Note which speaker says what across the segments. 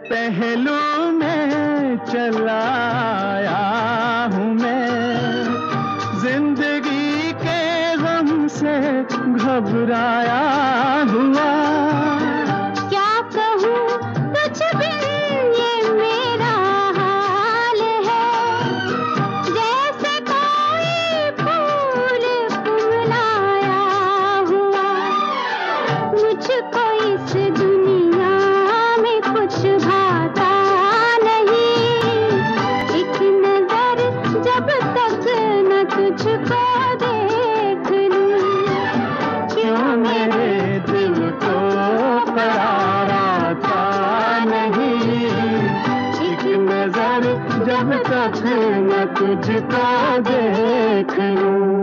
Speaker 1: पहलू में चला आया हूँ मैं, जिंदगी के गम से घबराया हुआ।
Speaker 2: क्या कहूँ कुछ भी ये मेरा हाल है, जैसे कोई फूल कुमलाया हुआ। मुझको इस दुनिया में कुछ भाता नहीं, एक नजर जब तक न तुझको देख लूं।
Speaker 1: क्यों मेरे दिल को करार आता नहीं, एक नजर जब तक न तुझको देख लूं।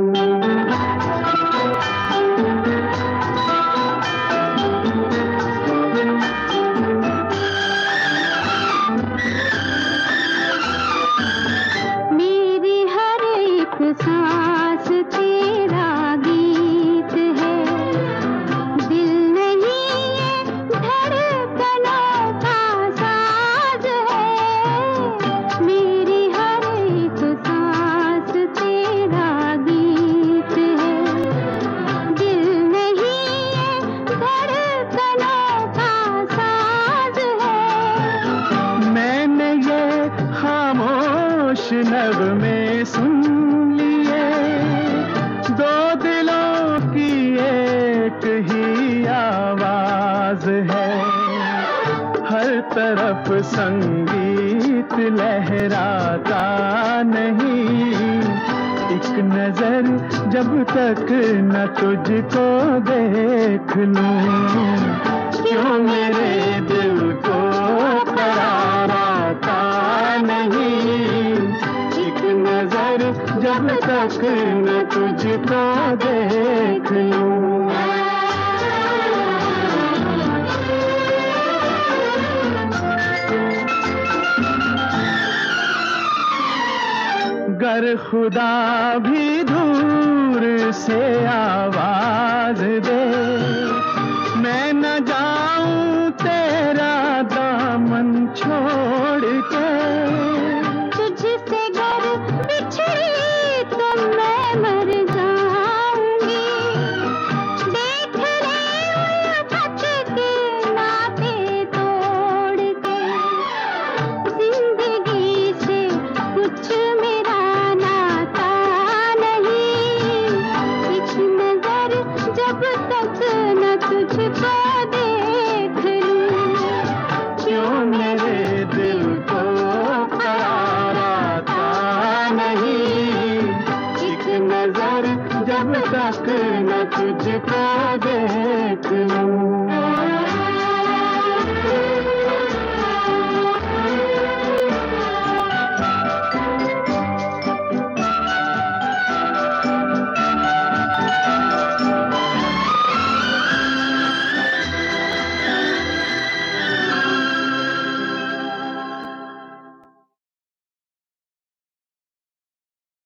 Speaker 2: मेरी हर एक सांस तेरा गीत है, दिल नहीं ये धड़कनों का साज है। मेरी हर एक सांस तेरा गीत है, दिल नहीं ये धड़कनों का साज है।
Speaker 1: मैंने ये खामोश नगमे सुन लिए, दो दिलों की एक ही आवाज है। हर तरफ संगीत लहराता नहीं, एक नजर जब तक न तुझको देख लूं। क्यों मेरे दिल को करार आता नहीं, एक नजर जब तक न तुझको देख लूं। गर खुदा भी दूर से आवाज दे, मैं न जाऊं तेरा दामन छोड़ के।
Speaker 2: तुझसे गर बिछड़ी तो मैं मर जाऊंगी, देख ले उल्फत के नाते तोड़ के। जिंदगी से कुछ मेरा नाता नहीं, एक नजर जब तक न तुझको देख लूं।
Speaker 1: क्यों मेरे दिल को करार आता नहीं, एक नजर जब तक न तुझको देख लूं।